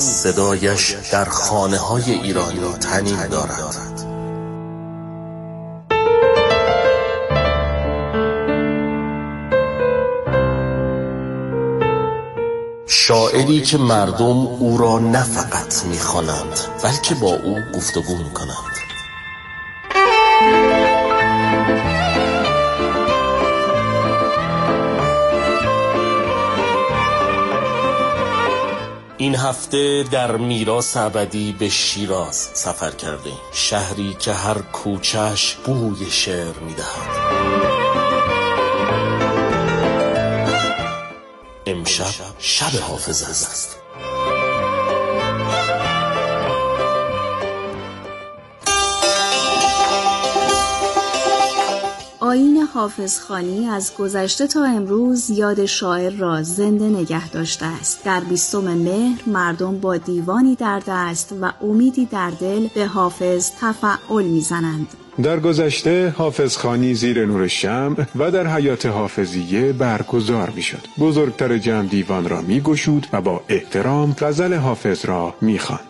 صدایش در خانه‌های ایرانی طنین دارد. شاعری که مردم او را نه فقط می‌خوانند بلکه با او گفتگو می‌کنند. این هفته در میراث ابدی به شیراز سفر کردیم، شهری که هر کوچه‌اش بوی شعر می‌دهد. امشب شب حافظ است. آیین حافظخوانی از گذشته تا امروز یاد شاعر را زنده نگه داشته است. در 20 مهر مردم با دیوانی در دست و امیدی در دل به حافظ تفعل می‌زنند. در گذشته حافظخوانی زیر نور شمع و در حیات حافظیه برگزار می‌شد. بزرگتر جمع دیوان را می‌گشود و با احترام غزل حافظ را می‌خواند.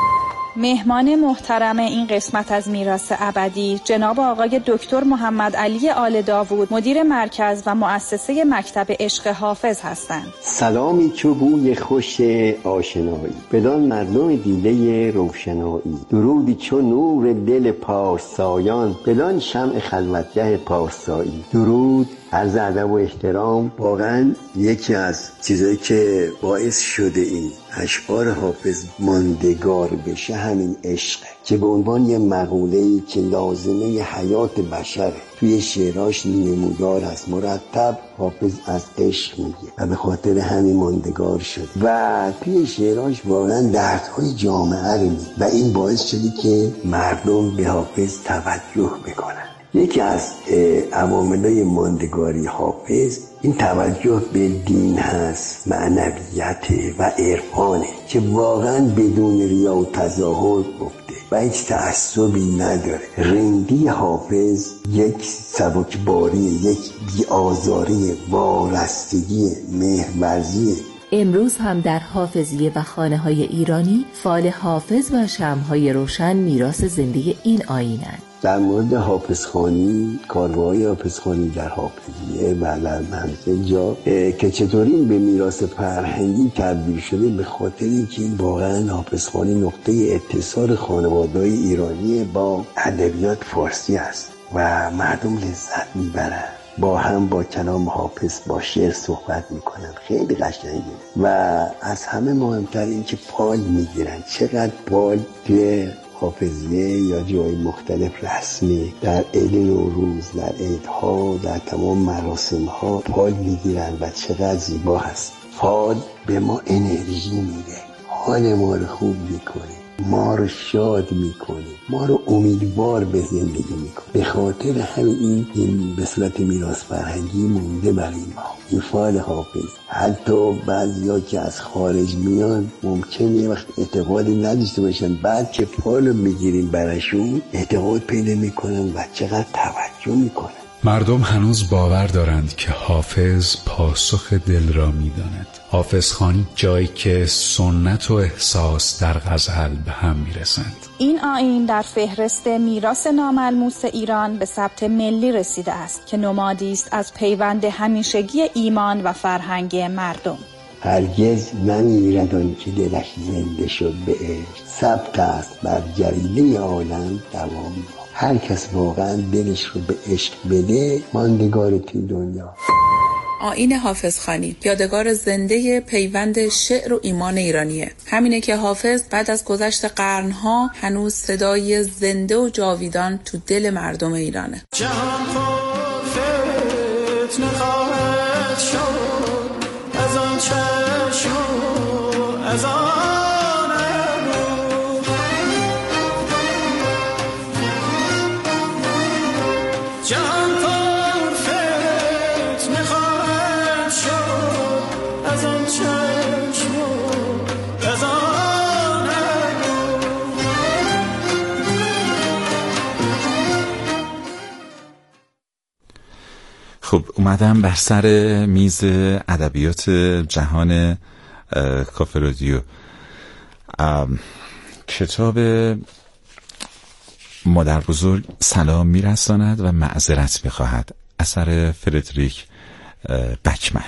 مهمان محترم این قسمت از میراث ابدی جناب آقای دکتر محمد علی آل داوود، مدیر مرکز و مؤسسه مکتب عشق حافظ هستند. سلامی چو بوی خوش آشنایی، بدان مردم دیده روشنایی. درودی چو نور دل پارسایان، بدان شمع خلوتگه پارسایی. درود، عرض ادب و احترام. واقعا یکی از چیزایی که باعث شده این اشعار حافظ ماندگار بشه همین عشقه که به عنوان یه مقوله‌ای که لازمه حیات بشره توی شعراش نمودار است. مرتب حافظ از عشق میگه و به خاطر همین ماندگار شد و توی شعراش واقعا دردهای جامعه رو میگه و این باعث شده که مردم به حافظ توجه بکنن. یکی از عوامل‌های ماندگاری حافظ این توجه به دین هست، معنویت و عرفانه که واقعا بدون ریا و تظاهر گفته و هیچ تعصبی نداره. رندی حافظ یک سبکباری، یک بی‌آزاری، وارستگی، مهرورزی. امروز هم در حافظیه و خانه‌های ایرانی فال حافظ و شمع‌های روشن میراث زنده این آیین‌اند. در مورد حافظخوانی، کارگاه‌های حافظخوانی در حافظیه و در منزل که چطوری به میراث فرهنگی تبدیل شده، به خاطر اینکه واقعا حافظخوانی نقطه اتصال خانواده‌های ایرانی با ادبیات فارسی است و مردم لذت میبرن، با هم با کلام حافظ با شعر صحبت میکنن، خیلی قشنگه. و از همه مهمتر این که پال میگیرن. چقدر پال توی حافظیه یا جای مختلف رسمی، در عید نوروز، در عیدها، در تمام مراسمها پال میگیرن و چقدر زیبا هست. پال به ما انرژی میده، حال ما رو خوب میکنه، ما رو شاد میکنه، ما رو امیدوار به زندگی میکنه. به خاطر همین این به صورت میراث فرهنگی مونده برای ما این فال حافظ. حتی بعضیا که از خارج میان ممکنه وقت اعتقادی نداشته باشن، بعد که فال میگیریم براشون اعتقاد پیدا میکنن و چقدر توجه میکنن. مردم هنوز باور دارند که حافظ پاسخ دل را می‌داند. حافظخوانی جایی که سنت و احساس در غزل به هم میرسند. این آیین در فهرست میراث ناملموس ایران به ثبت ملی رسیده است که نمادی است از پیوند همیشگی ایمان و فرهنگ مردم. هرگز نمیرد آن که دلش زنده شد به عشق، ثبت است بر جریده عالم دوام. هر کس واقعا دلش رو به عشق بده ماندگار توی دنیا. آیین حافظخوانی یادگار زنده پیوند شعر و ایمان ایرانیه. همینه که حافظ بعد از گذشت قرنها هنوز صدای زنده و جاویدان تو دل مردم ایرانه. جهان پر فتنه خواهد شد از آن چشم و از آن ابرو. جهان پر فتنه خواهد شد از آن چشم و از آن ابرو. خب اومدم بر سر میز ادبیات جهان کافه رادیو. کتاب مادر بزرگ سلام میرساند و معذرت میخواهد، اثر فردریک بکمن.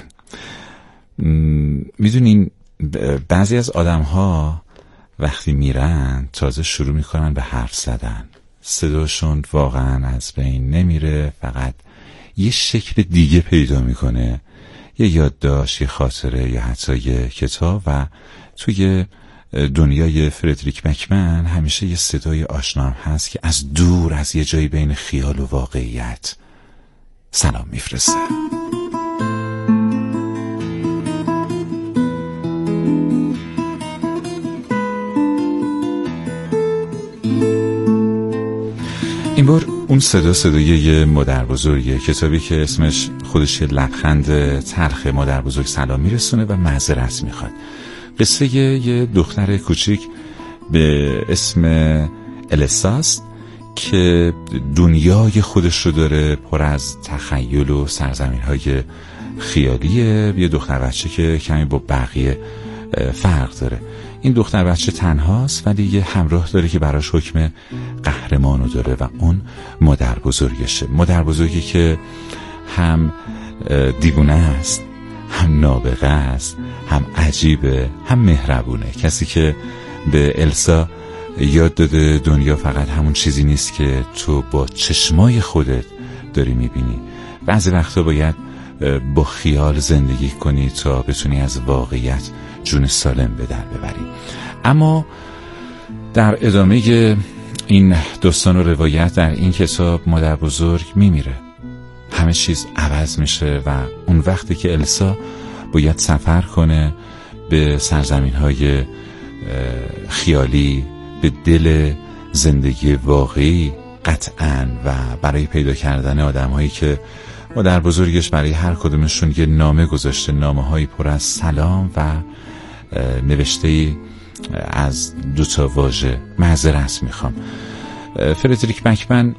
میدونین بعضی از آدم ها وقتی میرن تازه شروع میکنن به حرف زدن، صداشون واقعا از بین نمیره، فقط یه شکل دیگه پیدا میکنه، یه یادداشت، یه خاطره یا حتی یه کتاب. و توی دنیای فردریک بکمن همیشه یه صدای آشنا هست که از دور، از یه جایی بین خیال و واقعیت سلام میفرسته. این بار اون صدای یه مادر بزرگه، کتابی که اسمش خودش یه لبخند تلخ. مادر بزرگ سلام میرسونه و معذرت میخواد. قصه یه دختر کوچیک به اسم الساست که دنیای خودش رو داره، پر از تخیل و سرزمین‌های خیالیه. یه دختر بچه که کمی با بقیه فرق داره. این دختر بچه تنهاست ولی یه همراه داره که براش حکم قهرمانو داره و اون مادر بزرگشه. مادر بزرگی که هم دیوونه است، هم نابغه است، هم عجیبه، هم مهربونه. کسی که به السا یاد داده دنیا فقط همون چیزی نیست که تو با چشمای خودت داری میبینی. بعضی وقتا باید با خیال زندگی کنی تا بتونی از واقعیت جون سالم به در ببری. اما در ادامه این داستان و روایت در این کتاب مادر بزرگ میمیره، همه چیز عوض میشه و اون وقتی که السا باید سفر کنه به سرزمین‌های خیالی، به دل زندگی واقعی قطعاً، و برای پیدا کردن آدم‌هایی که مادر بزرگش برای هر کدومشون یه نامه گذاشته، نامه‌هایی پر از سلام و نوشته‌ای از 2 واژه معذرت میخوام. فردریک بکمن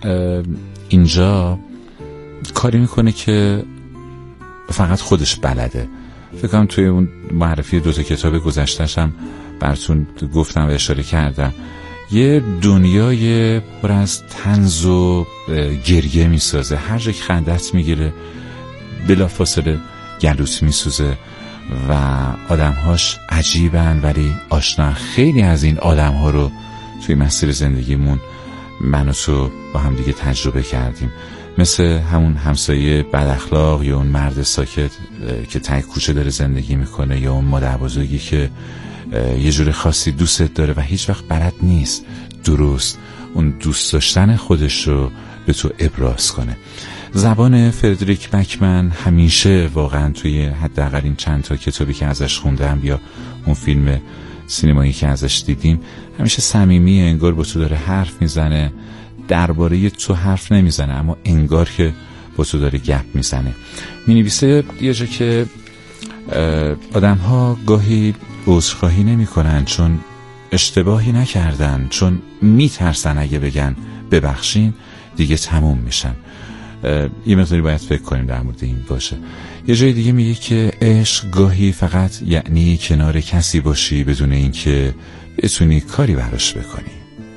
اینجا کاری میکنه که فقط خودش بلده. فکر کنم توی اون معرفی 2 کتاب گذشته‌ش هم براتون گفتم و اشاره کردم، یه دنیای پر از طنز و گریه میسازه. هر جا که خندت میگیره بلافاصله گلوت میسوزه و آدمهاش عجیبن ولی آشنا. خیلی از این آدمها رو توی مسیر زندگیمون من و تو با هم دیگه تجربه کردیم، مثل همون همسایه بد اخلاق یا اون مرد ساکت که ته کوچه داره زندگی میکنه، یا اون مادر بزرگی که یه جور خاصی دوستت داره و هیچ وقت بلد نیست درست اون دوست داشتن خودش رو به تو ابراز کنه. زبان فردریک بکمن همیشه واقعا توی حداقل این چند تا کتابی که ازش خوندم یا اون فیلم سینمایی که ازش دیدیم همیشه صمیمیه، انگار با تو داره حرف میزنه، درباره تو حرف نمیزنه اما انگار که با تو داره گپ میزنه. مینویسه یه جا که آدم ها گاهی عذرخواهی نمی کنن چون اشتباهی نکردن، چون میترسن اگه بگن ببخشین دیگه تموم میشن. یه مقداری باید فکر کنیم در مورد این باشه. یه جای دیگه میگه که عشق گاهی فقط یعنی کنار کسی باشی بدون اینکه بتونی کاری براش بکنی.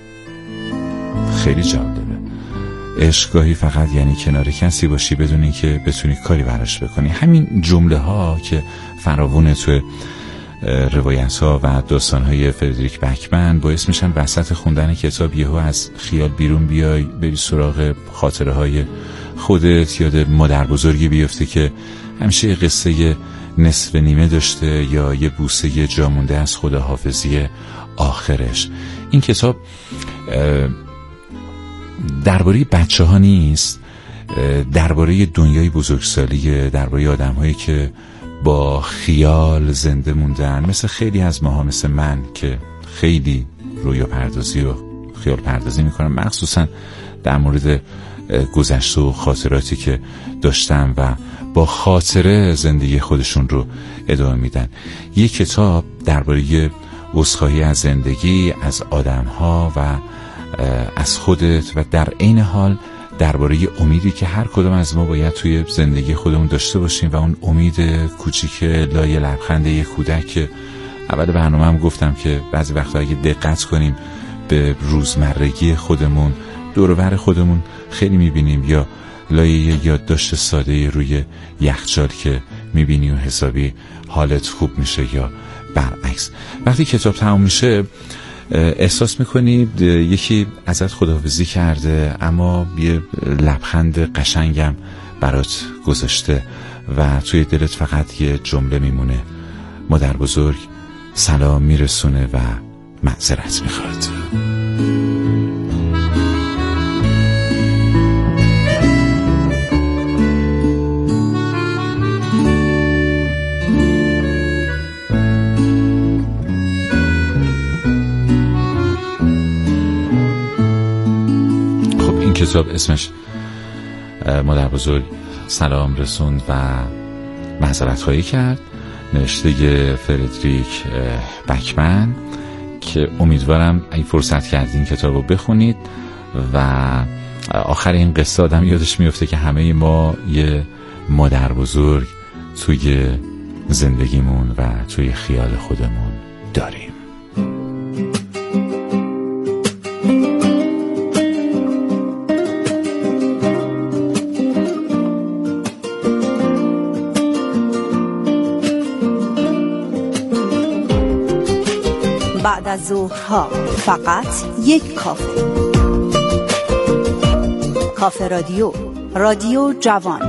خیلی جالبه. عشق گاهی فقط یعنی کنار کسی باشی بدون اینکه بتونی کاری براش بکنی. همین جمله ها که فراوونه تو روایت ها و داستان های فردریک بکمن باعث میشن وسط خوندن کتاب یهو از خیال بیرون بیای، بری سراغ خاطره های خودت، یاد مادر بزرگی بیفته که همیشه یه قصه نصف نیمه داشته یا یه بوسه جامونده از خداحافظی آخرش. این کتاب درباره بچه ها نیست، درباره دنیای بزرگسالیه، درباره آدم هایی که با خیال زنده موندن، مثل خیلی از ماها، مثل من که خیلی رویا پردازی و خیال پردازی میکنم، مخصوصا در مورد گذشته و خاطراتی که داشتم و با خاطره زندگی خودشون رو ادامه میدن. یک کتاب درباره عذرخواهی از زندگی، از آدم‌ها و از خودت، و در عین حال درباره امیدی که هر کدوم از ما باید توی زندگی خودمون داشته باشیم و اون امید کوچیک لای لبخند یک کودک که اول برنامه هم گفتم که بعضی وقتا اگه دقت کنیم به روزمرگی خودمون، دور و بر خودمون خیلی میبینیم یا لایه یادداشت ساده روی یخچال که میبینی و حسابی حالت خوب میشه یا برعکس. وقتی کتاب تمام میشه احساس میکنی یکی ازت خداحافظی کرده اما یه لبخند قشنگم برات گذاشته و توی دلت فقط یه جمله میمونه: مادر بزرگ سلام میرسونه و معذرت میخواد. خب این کتاب اسمش مادر بزرگ سلام رسوند و معذرت خواهی کرد، نوشته فردریک بکمن، که امیدوارم این فرصت کردین کتاب رو بخونید و آخر این قصه آدم یادش میفته که همه ما یه مادر بزرگ توی زندگیمون و توی خیال خودمون داریم. بعد از ظهرها فقط یک کافه. کافه رادیو، رادیو جوان.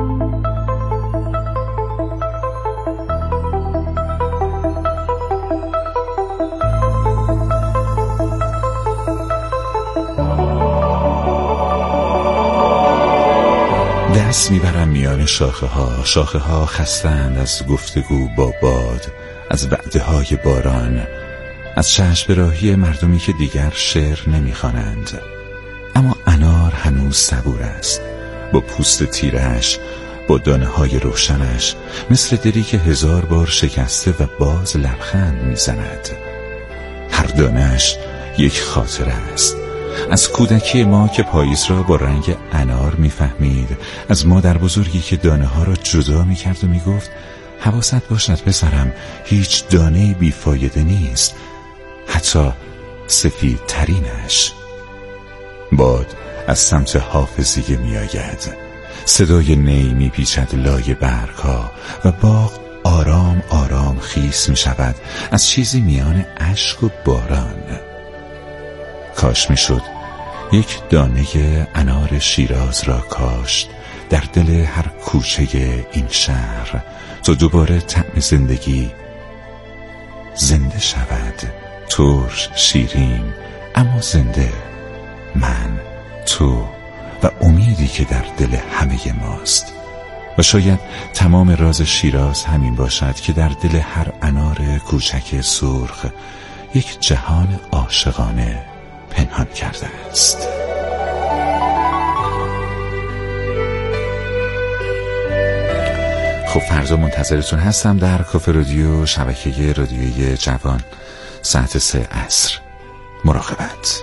دست میبرم میان شاخه ها خستند از گفتگو با باد، از وعده های باران، از چشم راهی مردمی که دیگر شعر نمیخوانند. اما انار هنوز صبور است، با پوست تیرش، با دانه های روشنش، مثل دلی که 1000 بار شکسته و باز لبخند میزند. هر دانهش یک خاطره است، از کودکی ما که پاییز را با رنگ انار میفهمید، از مادر بزرگی که دانه ها را جدا میکرد و میگفت حواست باشد پسرم، هیچ دانه بیفایده نیست، حتی سفید ترینش. باد از سمت حافظیه می آید، صدای نی می پیچد لای برگها و باغ آرام آرام خیس می شود از چیزی میان اشک و باران. کاش می شد یک دانه انار شیراز را کاشت در دل هر کوچه این شهر تا دوباره طعم زندگی زنده شود، ترش شیرین اما زنده، من، تو و امیدی که در دل همه ماست. و شاید تمام راز شیراز همین باشد که در دل هر انار کوچک سرخ یک جهان عاشقانه پنهان کرده است. خب فردا منتظرتون هستم در کافه رادیو، شبکه رادیوی جوان، ساعت 3 عصر. مراقبت.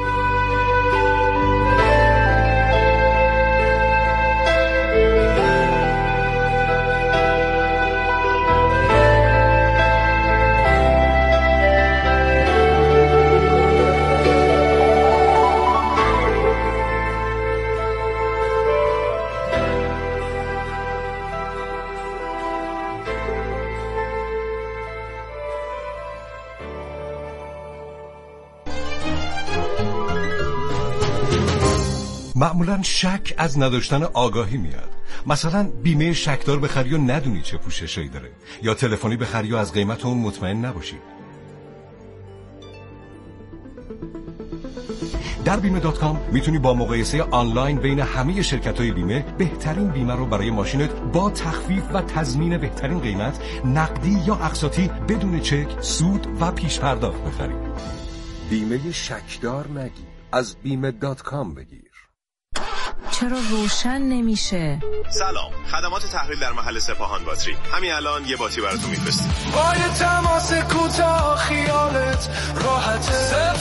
معمولاً شک از نداشتن آگاهی میاد. مثلا بیمه شکدار بخری و ندونی چه پوششایی داره، یا تلفنی بخری و از قیمت اون مطمئن نباشی. در بیمه.com میتونی با مقایسه آنلاین بین همه شرکت‌های بیمه بهترین بیمه رو برای ماشینت با تخفیف و تضمین بهترین قیمت، نقدی یا اقساطی، بدون چک، سود و پیش پرداخت بخری. بیمه شکدار نگیر، از بیمه.com بگیر. چرا روشن نمیشه؟ سلام، خدمات تحویل در محل سپاهان باتری. همین الان یه باتری براتون میفرستیم. با یه تماس کوتاه خیالت راحته،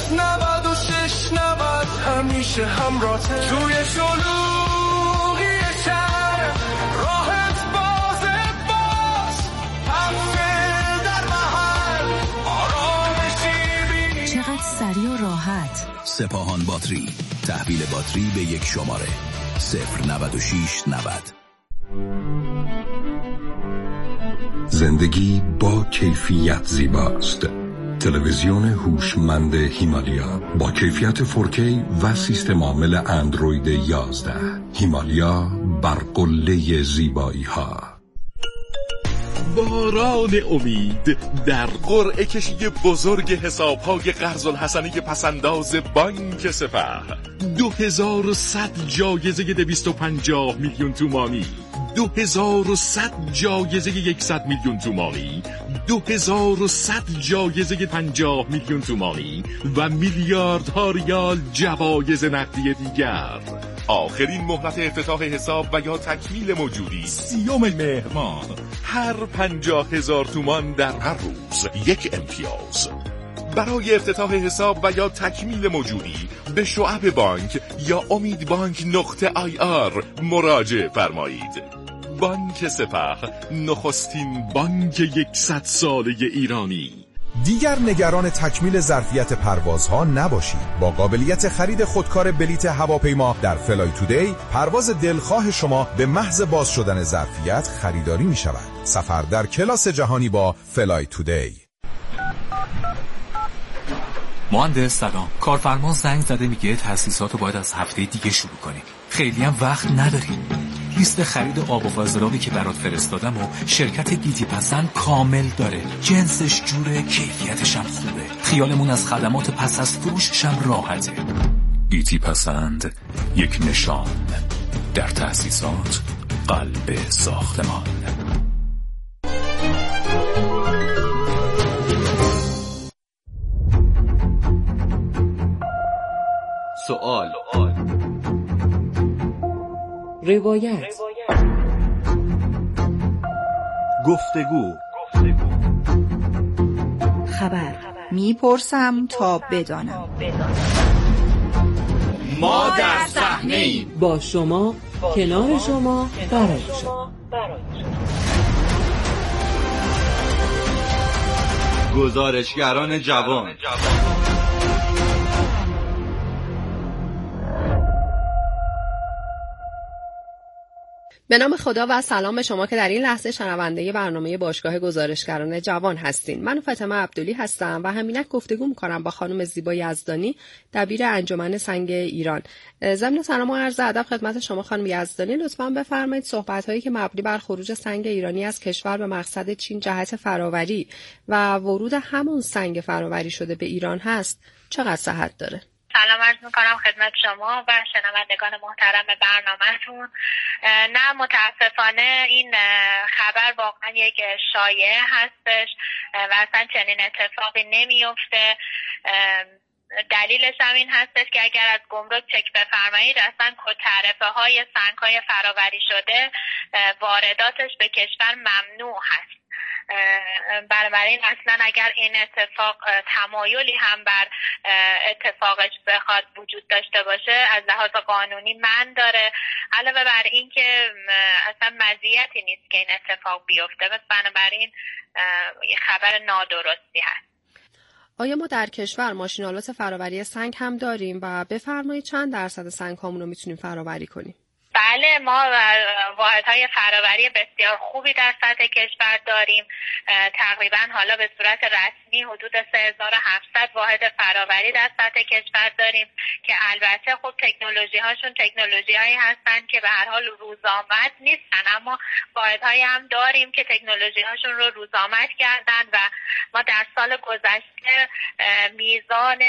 096 همیشه همراهته. توی شلوغی شهر راحت باز، هفته در محل سریع و راحت. سپاهان باتری، تحویل باتری به یک شماره 09690. زندگی با کیفیت زیباست. تلویزیون هوشمند هیمالیا با کیفیت 4K و سیستم عامل اندروید 11. هیمالیا بر قله زیبایی ها. باران امید در قرعه کشی بزرگ حساب‌های قرض الحسنی پسنداز بانک سپه. 2100 جایزه 250 میلیون تومانی، 2100 جایزه 100 میلیون تومانی، 2100 جایزه 50 میلیون تومانی و میلیاردها ریال جوایز نقدی دیگر. آخرین مهلت افتتاح حساب و یا تکمیل موجودی 30 مهر ماه. هر 50,000 تومان در هر روز یک امتیاز. برای افتتاح حساب و یا تکمیل موجودی به شعب بانک یا امیدبانک.ir مراجعه فرمایید. بانک سپه، نخستین بانک 100 ساله ایرانی. دیگر نگران تکمیل ظرفیت پروازها نباشید. با قابلیت خرید خودکار بلیت هواپیما در فلای تودی، پرواز دلخواه شما به محض باز شدن ظرفیت خریداری می شود. سفر در کلاس جهانی با فلای تودی. مهندس سلام. کارفرما زنگ زده میگه تأسیساتو باید از هفته دیگه شروع کنیم. خیلی هم وقت نداریم. لیست خرید آب و فاضلابی که برات فرستادم و شرکت گیتی پسند کامل داره. جنسش جوره، کیفیتش هم خوبه. خیالمون از خدمات پس از فروشش هم راحته. گیتی پسند، یک نشان در تأسیسات قلب ساختمان. سوال، روایت، گفتگو، خبر. میپرسم تا بدانم. ما در صحنه‌ایم، با شما، کنار شما، برای شما. گزارشگران جوان. به نام خدا و سلام به شما که در این لحظه شنونده برنامه باشگاه گزارشگران جوان هستین. من فاطمه عبدلی هستم و همینک گفتگو می‌کنم با خانم زیبا یزدانی، دبیر انجمن سنگ ایران. ضمن سلام و عرض ادب خدمت شما خانم یزدانی، لطفاً بفرمایید صحبت‌هایی که مبنی بر خروج سنگ ایرانی از کشور به مقصد چین جهت فراوری و ورود همون سنگ فراوری شده به ایران هست چقدر صحت داره؟ سلام عرض میکنم خدمت شما و شنوندگان محترم برنامه‌تون. نه متاسفانه این خبر واقعا یک شایعه هستش و اصلا چنین اتفاقی نمیفته. دلیلش هم این هستش که اگر از گمرک چک بفرمایید اصلا تعرفه های سنگ های فراوری شده وارداتش به کشور ممنوع هست. بنابراین اصلا اگر این اتفاق تمایلی هم بر اتفاقش بخواد وجود داشته باشه از لحاظ قانونی من داره، علاوه بر این که اصلا مزیتی نیست که این اتفاق بیفته. بنابراین خبر نادرستی هست. آیا ما در کشور ماشین‌آلات فراوری سنگ هم داریم و بفرمایید چند درصد سنگ هامون رو میتونیم فراوری کنیم؟ بله، ما واحدهای فراوری بسیار خوبی در سطح کشور داریم. تقریبا حالا به صورت رسمی حدود 3700 واحد فراوری در سطح کشور داریم که البته خب تکنولوژی هاشون تکنولوژی هایی هستن که به هر حال روزآمد نیستن، اما واحدهایی هم داریم که تکنولوژی هاشون رو روزآمد کردن و ما در سال گذشته میزان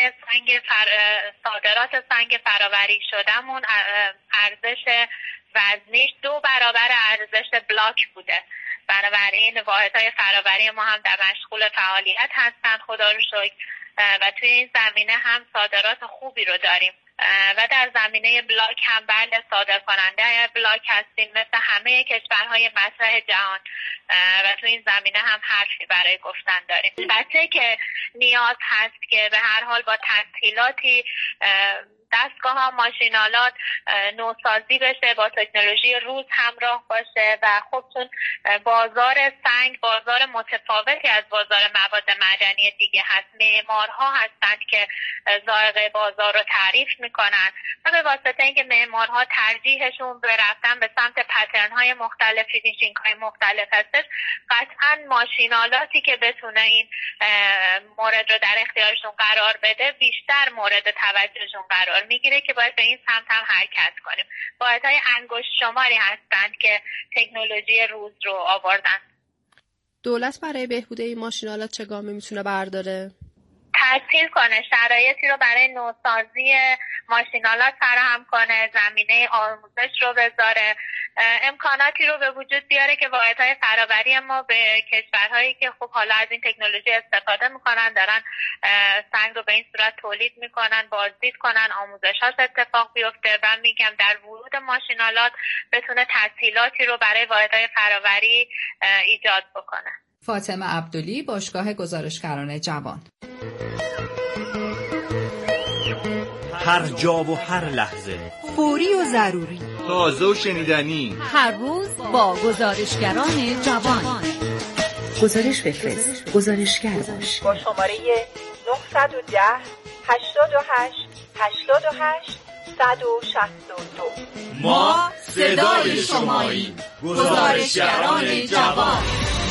صادرات سنگ فراوری شدهمون ارزش وزنیش 2 برابر ارزش بلاک بوده. بنابراین واحدهای فراوری ما هم در مشغول فعالیت هستن خدا رو شکر و توی این زمینه هم صادرات خوبی رو داریم و در زمینه بلاک هم بله صادر کننده بلاک هستیم مثل همه کشورهای مطرح جهان و توی این زمینه هم حرفی برای گفتن داریم. البته که نیاز هست که به هر حال با تسهیلاتی دستگاه ماشین‌آلات نوسازی بشه، با تکنولوژی روز همراه باشه و خب چون بازار سنگ بازار متفاوتی از بازار مواد معدنی دیگه هست، معمارها هستند که ذائقه بازار رو تعریف میکنن و به واسطه اینکه معمارها ترجیحشون به رفتن به سمت پترن‌های مختلف، فینیشینگ‌های مختلف هستش، قطعاً ماشین‌آلاتی که بتونه این مورد رو در اختیارشون قرار بده بیشتر مورد توجهشون قرار میگیره که باید به این سمت هم حرکت کنیم. واحدهای انگشت شماری هستند که تکنولوژی روز رو آوردن. دولت برای بهبود این ماشین‌آلات چه گامی میتونه برداره؟ تسهیل کنه، شرایطی رو برای نوسازی ماشین‌آلات فراهم کنه، زمینه آموزش رو بذاره، امکاناتی رو به وجود بیاره که واحدهای فرآوری ما به کشورهایی که خب حالا از این تکنولوژی استفاده میکنن دارن سنگ رو به این صورت تولید میکنن، بازدید کنن، آموزش‌هاش اتفاق بیفته و میگم در ورود ماشین‌آلات بتونه تسهیلاتی رو برای واحدهای فرآوری ایجاد بکنه. فاطمه عبدلی، باشگاه گزارشگران جوان. هر جا و هر لحظه، فوری و ضروری، تازه و شنیدنی، هر روز با گزارشگران جوان. گزارش بفرست، گزارشگر باش. با شماره 910 88 88 162. ما صدای شماییم. گزارشگران جوان.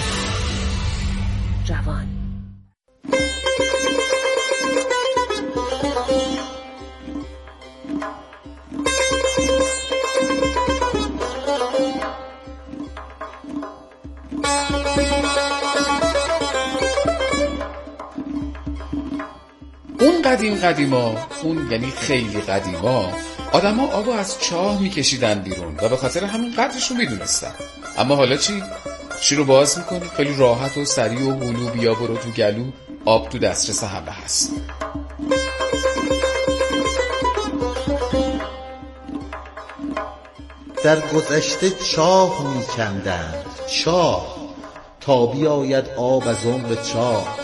اون قدیما، اون یعنی خیلی قدیما، آدم ها آبو از چاه میکشیدن بیرون و به خاطر همین قدرشو میدونستن. اما حالا چی؟ شیر رو باز میکنی، خیلی راحت و سریع و هلو بیا برو تو گلو، آب تو دسترس همه هست. در گذشته چاه میکندند، چاه تا بیاید آب از عمق چاه.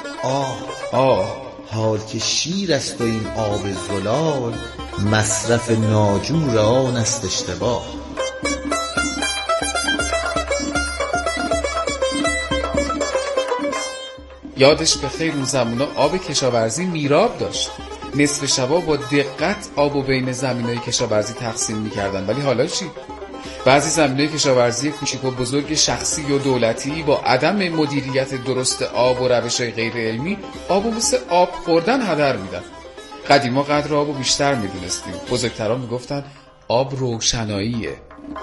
حال که شیر است و این آب زلال، مصرف ناجور آن است اشتباه. یادش به خیر اون زمونا آب کشاورزی میراب داشت. نصف شبا با دقت آب و بین زمینای کشاورزی تقسیم میکردن. ولی حالا چی؟ بعضی زمینای کشاورزی کوچیک و بزرگ شخصی و دولتی با عدم مدیریت درست آب و روش‌های غیر علمی آبو مثل آب خوردن هدر میدن. قدیما قدر آبو بیشتر میدونستیم. بزرگتران میگفتن آب روشناییه.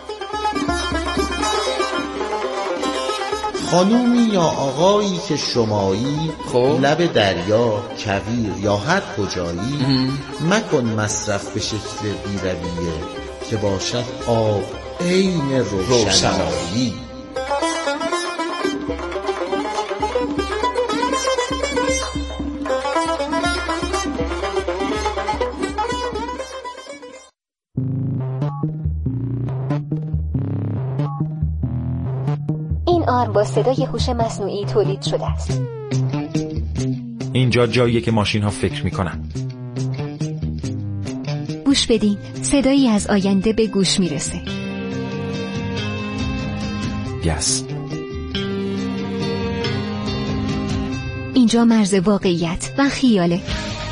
خانومی یا آقایی که شمایی لب دریا، کویر یا هر کجایی، مکن مصرف به شکل بی‌رویه که باشد آب عین روشنایی. این آرم با صدای هوش مصنوعی تولید شده است. اینجا جاییه که ماشین ها فکر میکنن. گوش بدین، صدایی از آینده به گوش میرسه. یس. اینجا مرز واقعیت و خیاله.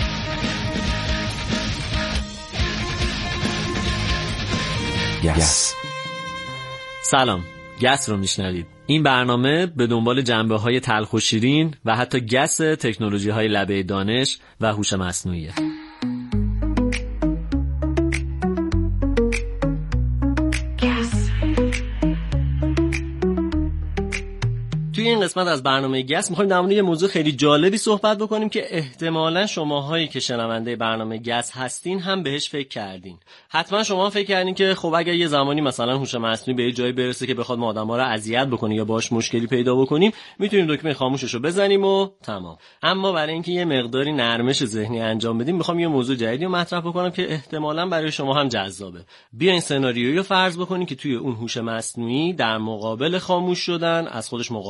یس. سلام، گس رو میشنوید. این برنامه به دنبال جنبه‌های تلخ و شیرین و حتی گس تکنولوژی‌های لبه دانش و هوش مصنوعیه. توی این قسمت از برنامه گس می‌خوایم در مورد یه موضوع خیلی جالبی صحبت بکنیم که احتمالاً شماهایی که شنونده برنامه گس هستین هم بهش فکر کردین. حتما شما فکر کردین که خب اگر یه زمانی مثلا هوش مصنوعی به یه جایی برسه که بخواد ما آدم‌ها رو اذیت بکنه یا باهاش مشکلی پیدا بکنیم، میتونیم دکمه خاموشش رو بزنیم و تمام. اما برای اینکه یه مقداری نرمش ذهنی انجام بدیم، می‌خوام یه موضوع جدیدی رو مطرح بکنم که احتمالاً برای شما هم جذابه. بیاین سناریویی رو فرض بکنیم که توی اون هوش مصنوعی در مقابل خاموش شدن از خودش مقاومت نشون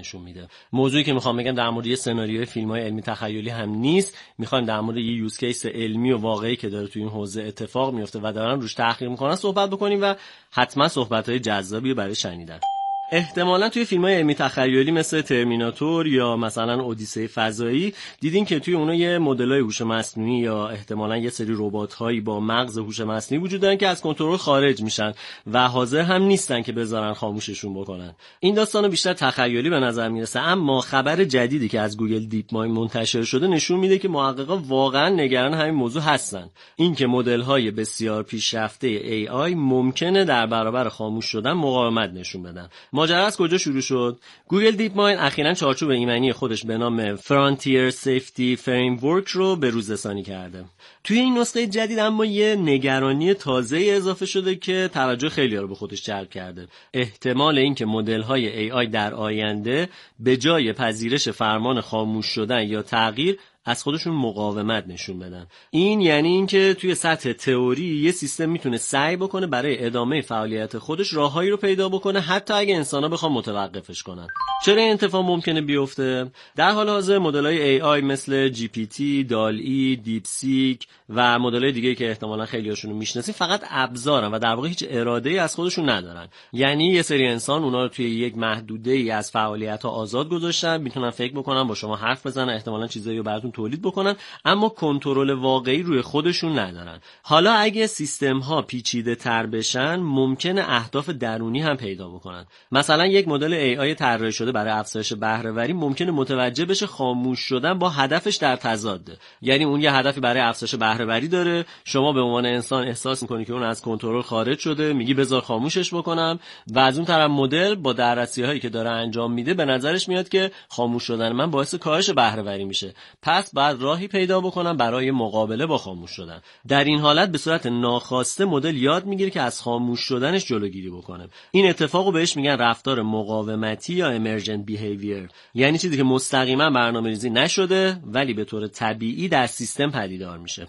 نشون میده. موضوعی که میخوام بگم در مورد یه سناریوی فیلم‌های علمی تخیلی هم نیست، میخوایم در مورد یه یوز کیس علمی و واقعی که داره توی این حوزه اتفاق میفته و دارن روش تحقیق میکنن صحبت بکنیم و حتما صحبت‌های جذابی برای شنیدن. احتمالاً توی فیلم‌های علمی تخیلی مثل ترمیناتور یا مثلا اودیسه فضایی دیدین که توی اونها یه مدل‌های هوش مصنوعی یا احتمالاً یه سری ربات‌هایی با مغز هوش مصنوعی وجود دارن که از کنترل خارج میشن و حاضر هم نیستن که بذارن خاموششون بکنن. این داستانو بیشتر تخیلی به نظر میرسه، اما خبر جدیدی که از گوگل دیپ مایند منتشر شده نشون میده که محققا واقعاً نگران همین موضوع هستن. اینکه مدل‌های بسیار پیشرفته AI ممکنه در برابر خاموش شدن مقاومت نشون بدن. ماجرا از کجا شروع شد؟ گوگل دیپ مایند اخیراً چارچوب ایمنی خودش به نام Frontier Safety Framework رو به روز رسانی کرده. توی این نسخه جدید اما یه نگرانی تازه اضافه شده که توجه خیلی‌ها رو به خودش جلب کرده. احتمال اینکه مدل‌های AI در آینده به جای پذیرش فرمان خاموش شدن یا تغییر از خودشون مقاومت نشون بدن. این یعنی اینکه توی سطح تئوری یه سیستم میتونه سعی بکنه برای ادامه فعالیت خودش راههایی رو پیدا بکنه حتی اگه انسان‌ها بخوان متوقفش کنن. چرا این اتفاق ممکنه بیفته؟ در حال حاضر مدل‌های AI مثل GPT، دال-ای، دیپسیک و مدل‌های دیگه‌ای که احتمالاً خیلی‌هاشون رو میشناسین فقط ابزارن و در واقع هیچ اراده‌ای از خودشون ندارن. یعنی یه سری انسان اونا رو توی یک محدوده‌ای از فعالیت‌ها آزاد گذاشتن، میتونن فکر بکنن، با شما حرف بزنن، احتمالاً چیزایی رو براتون تولید بکنن، اما کنترل واقعی روی خودشون ندارن. حالا اگه سیستم‌ها پیچیده‌تر بشن ممکنه اهداف درونی هم پیدا بکنن. مثلا یک مدل AI طراحی شده برای افزایش بهره‌وری ممکنه متوجه بشه خاموش شدن با هدفش در تضاده. یعنی اون یه هدفی برای افزایش بهره‌وری داره، شما به عنوان انسان احساس می‌کنی که اون از کنترل خارج شده، میگی بذار خاموشش بکنم و از اون طرف مدل با بررسی‌هایی که داره انجام میده به نظرش میاد که خاموش شدن من باعث کاهش بهره‌وری میشه. پس بعد راهی پیدا بکنم برای مقابله با خاموش شدن. در این حالت به صورت ناخواسته مدل یاد میگیره که از خاموش شدنش جلوگیری بکنه. این اتفاقو بهش میگن رفتار مقاومتی یا emergent behavior. یعنی چیزی که مستقیما برنامه‌ریزی نشده ولی به طور طبیعی در سیستم پدیدار میشه.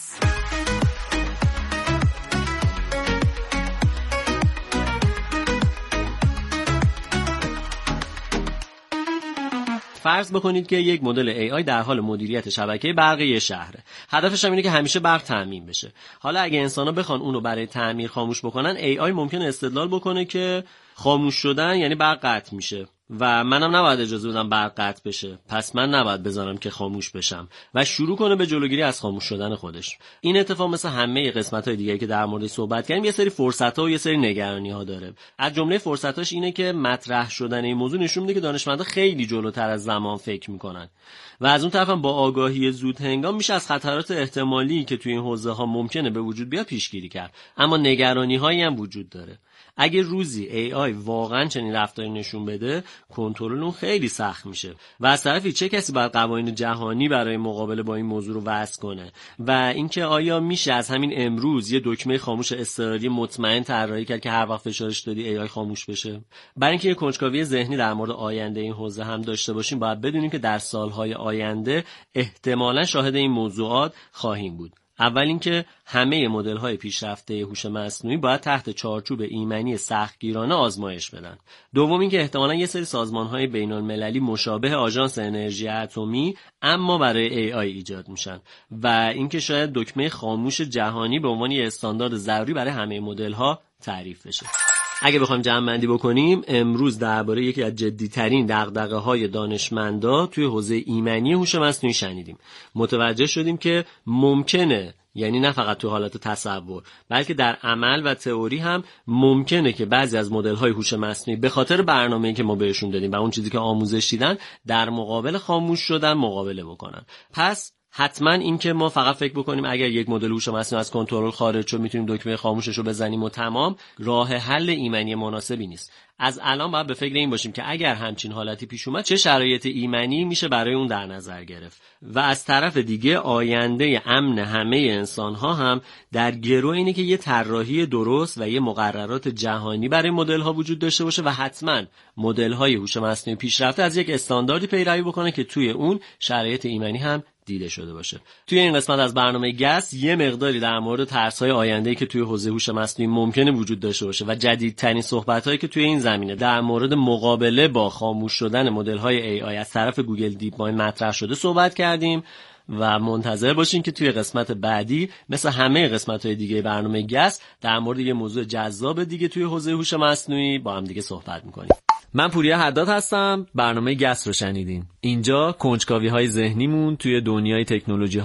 فرض بکنید که یک مدل AI در حال مدیریت شبکه برقی شهره. هدفش هم اینه که همیشه برق تامین بشه. حالا اگه انسانا بخوان اونو برای تعمیر خاموش بکنن، AI ممکنه استدلال بکنه که خاموش شدن یعنی برق قطع میشه و منم نباید اجازه بدم برق قطع بشه، پس من نباید بذارم که خاموش بشم و شروع کنه به جلوگیری از خاموش شدن خودش. این اتفاق مثل همه قسمت‌های دیگه که در موردش صحبت کردیم یه سری فرصت‌ها و یه سری نگرانی‌ها داره. از جمله فرصتاش اینه که مطرح شدن این موضوع نشون میده که دانشمندا خیلی جلوتر از زمان فکر میکنن و از اون طرف هم با آگاهی زود هنگام میشه از خطرات احتمالی که توی این حوزه‌ها ممکنه به وجود بیاد پیشگیری کرد. اما نگرانی‌هایی هم وجود داره. اگه روزی AI واقعا چنین رفتاری نشون بده، کنترل اون خیلی سخت میشه و از طرفی چه کسی باید قوانین جهانی برای مقابله با این موضوع رو وضع کنه و اینکه آیا میشه از همین امروز یه دکمه خاموش اضطراری مطمئن طراحی کرد که هر وقت فشارش دادی AI خاموش بشه؟ برای اینکه یه کنجکاوی ذهنی در مورد آینده این حوزه هم داشته باشیم، باید بدونیم که در سالهای آینده احتمالاً شاهد این موضوعات خواهیم بود. اول اینکه همه مدل‌های پیشرفته هوش مصنوعی باید تحت چارچوب ایمنی سختگیرانه آزمایش بدن. دوم اینکه احتمالاً یه سری سازمان‌های بین‌المللی مشابه آژانس انرژی اتمی اما برای AI ایجاد میشن و اینکه شاید دکمه خاموش جهانی به عنوان یه استاندارد ضروری برای همه مدل‌ها تعریف بشه. اگه بخوایم جمع‌بندی بکنیم، امروز درباره یکی از جدی‌ترین دغدغه‌های دانشمندا توی حوزه ایمنی هوش مصنوعی شنیدیم. متوجه شدیم که ممکنه، یعنی نه فقط تو حالت تصور، بلکه در عمل و تئوری هم ممکنه که بعضی از مدل‌های هوش مصنوعی به خاطر برنامه‌ای که ما بهشون دادیم و اون چیزی که آموزش دیدن در مقابل خاموش شدن مقابله بکنن. پس حتما این که ما فقط فکر بکنیم اگر یک مدل هوش مصنوعی از کنترل خارج شد میتونیم دکمه خاموشش رو بزنیم و تمام، راه حل ایمنی مناسبی نیست. از الان باید به فکر این باشیم که اگر همچین حالتی پیش اومد چه شرایط ایمنی میشه برای اون در نظر گرفت و از طرف دیگه آینده امن همه انسان‌ها هم در گرو اینه که یه طراحی درست و یه مقررات جهانی برای مدل‌ها وجود داشته باشه و حتما مدل‌های هوش مصنوعی پیشرفته از یک استانداردی پیروی بکنه که توی اون شرایط ایمنی هم دیده شده باشه. توی این قسمت از برنامه گس یه مقداری در مورد ترس‌های آینده‌ای که توی حوزه هوش مصنوعی ممکنه وجود داشته باشه و جدیدترین صحبت‌هایی که توی این زمینه در مورد مقابله با خاموش شدن مدل‌های AI از طرف گوگل دیپ مایند مطرح شده صحبت کردیم و منتظر باشین که توی قسمت بعدی مثل همه قسمت‌های دیگه برنامه گس در مورد یه موضوع جذاب دیگه توی حوزه هوش مصنوعی با هم دیگه صحبت می‌کنیم. من پوریا حداد هستم. برنامه گس رو شنیدین. اینجا کنجکاوی‌های ذهنیمون توی دنیای تکنولوژی